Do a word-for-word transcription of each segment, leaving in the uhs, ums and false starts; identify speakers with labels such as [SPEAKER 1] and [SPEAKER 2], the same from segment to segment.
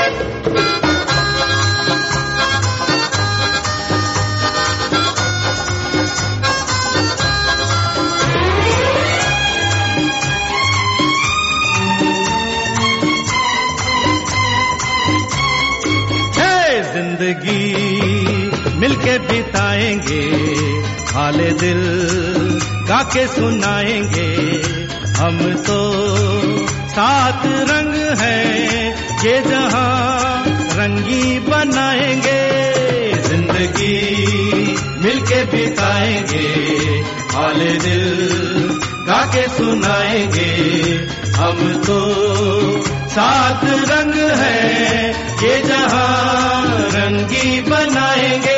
[SPEAKER 1] जिंदगी मिलके बिताएंगे, हाले दिल गा के सुनाएंगे। हम तो सात रंग हैं, ये जहां रंगी बनाएंगे। जिंदगी मिलके बिताएंगे, हाले दिल गा के सुनाएंगे। हम तो सात रंग हैं, ये जहां रंगी बनाएंगे।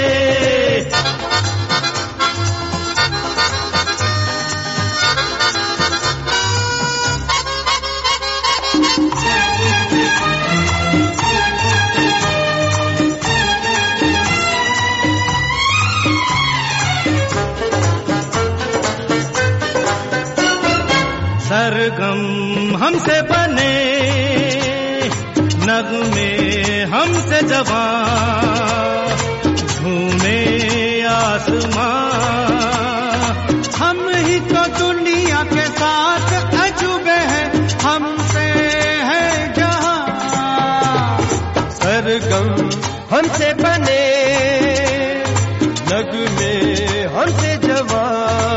[SPEAKER 1] सरगम हमसे बने, नगमे हमसे जवां, झूमे आसमां। हम ही तो दुनिया के साथ अजूबे हैं, हमसे है जहां। सरगम हमसे बने, नगमे हमसे जवां,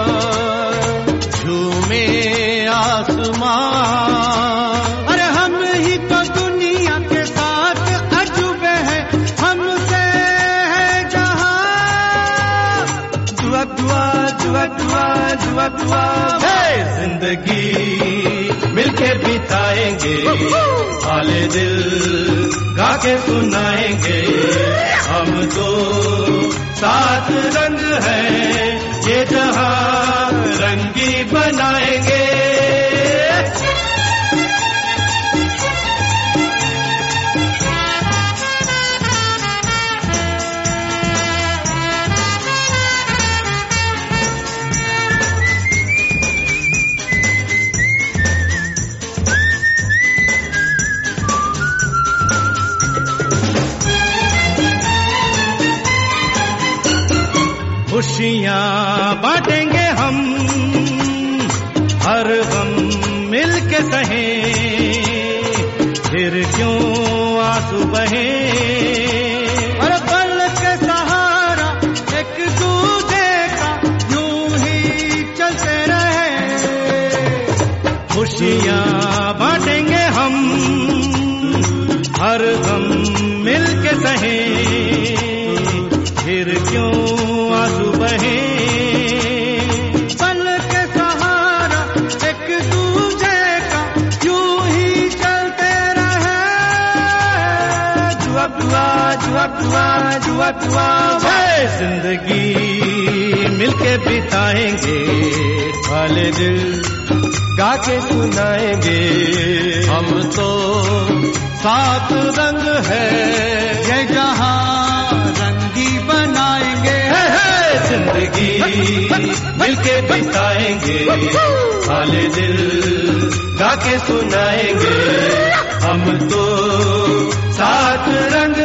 [SPEAKER 1] झूमे आसमां। अरे हम ही तो दुनिया के साथ अजूबे हैं, हमसे है जहां। दुआ दुआ दुआ दुआ दुआ दुआ। जिंदगी मिलके बिताएंगे, हाले दिल गा के सुनाएंगे। हम तो सात रंग हैं, ये जहां रंगी बनाएंगे। खुशियाँ बांटेंगे हम, हर गम मिल के सहे। फिर क्यों आंसू बहे, हर पल के सहारा एक दूजे का यूं ही चलते रहे। खुशियाँ बांटेंगे हम, हर गम मिल के सहे। फिर क्यों आंसू बहे, पल के सहारा एक दूजे का यूं ही चलते रहे। जुआ जुआ जुआ जुआ जुआ जुआ। जिंदगी मिलके बिताएंगे, हाले दिल गा के सुनाएंगे। हम तो सात रंग है, ये जहां रंगी बनाएंगे। जिंदगी मिलके बिताएंगे, हाले दिल गा के सुनाएंगे। हम तो सात रंग